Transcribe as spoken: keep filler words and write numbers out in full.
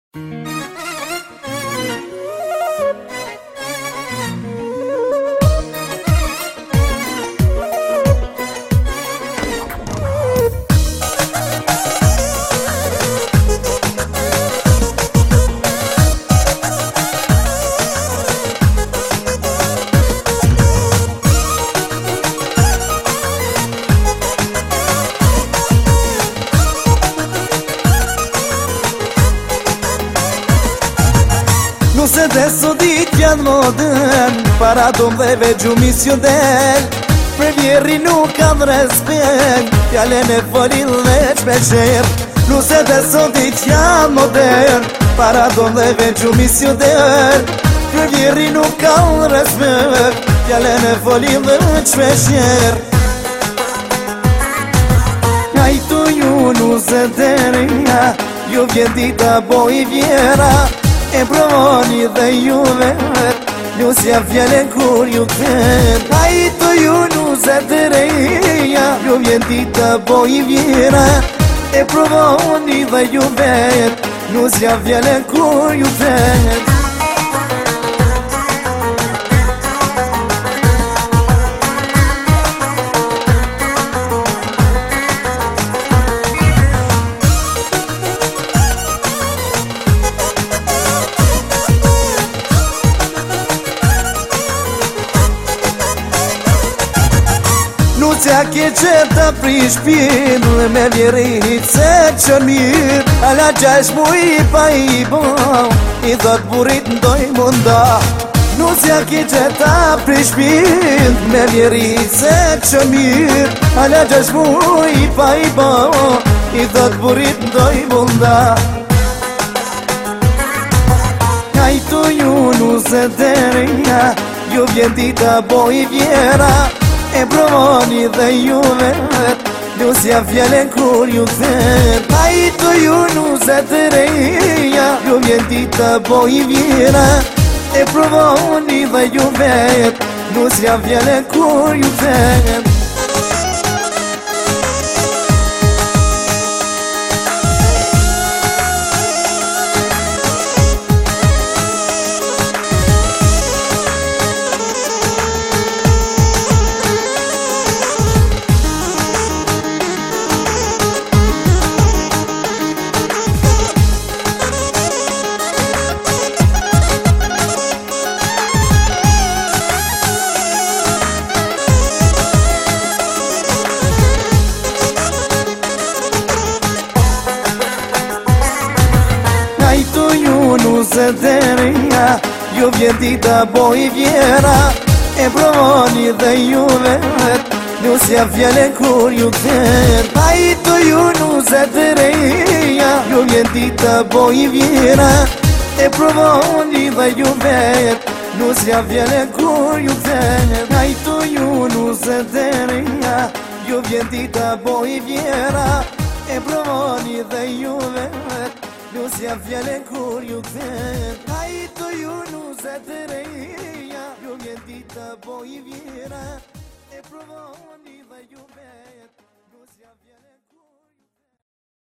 Nu se desodit janë modern Para domdheve gjumis jo del Për vjeri nuk kanë respekt Fjallën e folin dhe qmeqer Nu se desodit janë modern Para domdheve gjumis jo del Për vjeri nuk kanë respekt Fjallën e folin dhe qmeqer Hajtu ju nu se dereja Jo vjen dita boj vjera E provoni dhe juve Lusja fjallën kur ju kët Hajtu ju nuze të reja Ju vjen dita boj vjera E provoni dhe juve Lusja fjallën kur ju kët Nusja ke qëta prish pin Me vjerit se që mirë Ala gjash mu i pa i bo I dhët burit ndoj munda Nusja ke qëta prish pin Me vjerit se që mirë Ala gjash mu i pa i bo I dhët burit ndoj munda Hajtu ju nuse dereja Ju vjen dita boj vjera E provoni dhe juve Lusja fjallën kur ju kët Hajtu ju nuse të reja Ju vjen dita boj vjera E provoni dhe juve Lusja fjallën kur ju kët Nuse dereja Ju vjen dita boj vjera E provoni dhe juve Lusja fjallën kur ju kët Hajtu ju nuse dereja Ju vjen dita boj vjera E provoni dhe juve Lusja fjallën kur ju kët Hajtu ju nuse dereja Ju vjen dita boj vjera E provoni dhe juve Lusja fjallën kur ju kët Hajtu ju nuse të reja Ju vjen dita boj vjera E provoni dhe juve Lusja fjallën